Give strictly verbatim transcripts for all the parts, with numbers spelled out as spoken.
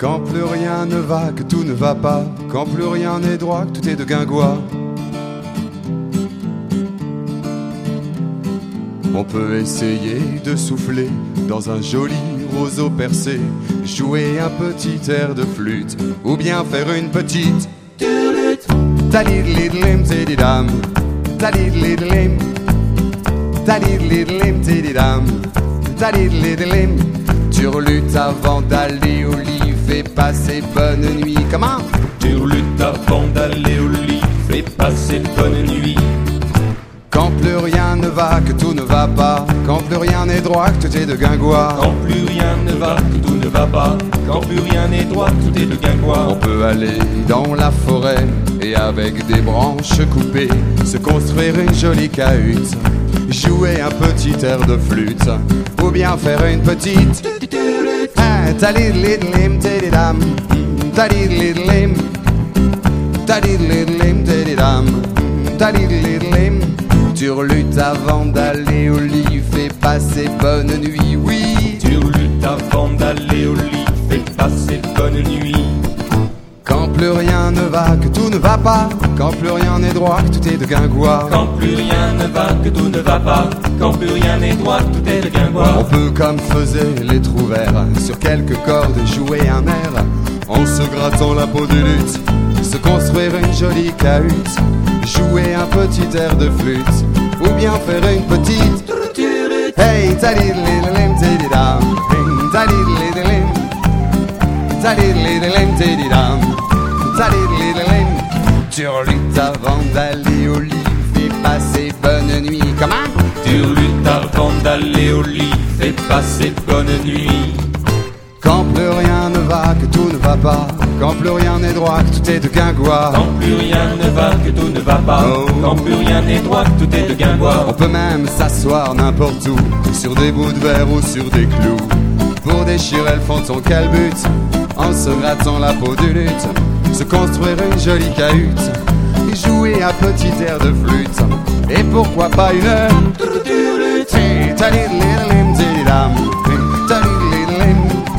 Quand plus rien ne va, que tout ne va pas, quand plus rien n'est droit, que tout est de guingois. On peut essayer de souffler dans un joli roseau percé, jouer un petit air de flûte, ou bien faire une petite talidlidlim tididam, talidlidlim, talidlidlim tididam, talidlidlim. Turlute avant d'aller au lit, fais passer bonne nuit. Comment? Turlute avant d'aller au lit, fais passer bonne nuit. Quand plus rien ne va, que tout ne va pas, quand plus rien n'est droit, que tout est de guingois. Quand plus rien ne va, que tout ne va pas, quand plus rien n'est droit, tout est de guingois. On peut aller dans la forêt et avec des branches coupées se construire une jolie cahute, jouer un petit air de flûte, ou bien faire une petite talidlidlim tididam, talidlidlim, talidlidlim tididam, talidlidlim. Turlute avant d'aller au lit, fais passer bonne nuit, oui. Turlute avant d'aller au lit, fais passer bonne nuit. Quand plus rien ne va, que tout ne va pas, quand plus rien n'est droit, que tout est de guingois. Quand plus rien ne va, que tout ne va pas, quand plus rien n'est droit, tout est de guingois. On peut, comme faisaient les trouvères, sur quelques cordes jouer un air, en se grattant la peau du luth, se construire une jolie cahute, jouer un petit air de flûte, ou bien faire une petite hey talidlidlim tididam, hey talidlidlim, talidlidlim tididam, talidlidlim. Turlute avant d'aller au lit, fais passer bonne nuit. Comment? Turlute avant d'aller au lit, fais passer bonne nuit. Quand plus rien ne va, que tout ne va pas, quand plus rien n'est droit, que tout est de guingois. Quand plus rien ne va, que tout ne va pas, oh. Quand plus rien n'est droit, que tout est de guingois. On peut même s'asseoir n'importe où, sur des bouts de verre ou sur des clous, pour déchirer le fond de son calbut, en se grattant la peau du luth, se construire une jolie cahute, et jouer un petit air de flûte, et pourquoi pas une heure hey, talidlidlim tididam, hey, talidlidlim,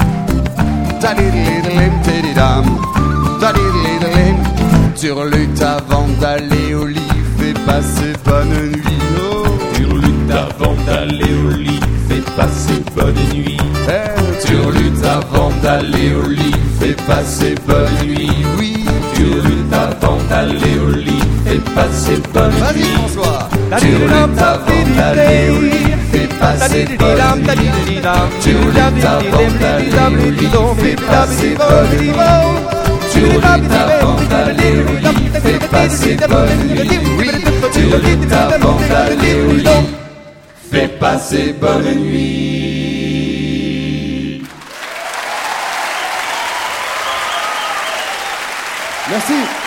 talidlidlim tididam, talidlidlim. Turlute avant d'aller au lit, fais passer bonne nuit. Oh. Turlute avant d'aller au lit, fais passer bonne nuit. Hey, Turlute avant d'aller au lit, fais passer bonne nuit. oui. Turlute avant d'aller au lit, fais passer bonne Vas-y nuit. François. Turlute avant d'aller au lit, fais passer bonne nuit. Turlute avant d'aller au lit, fais passer bonne nuit. Turlute avant d'aller au lit, fais passer bonne nuit. Oui, turlute avant d'aller au lit, fais passer bonne nuit. Merci.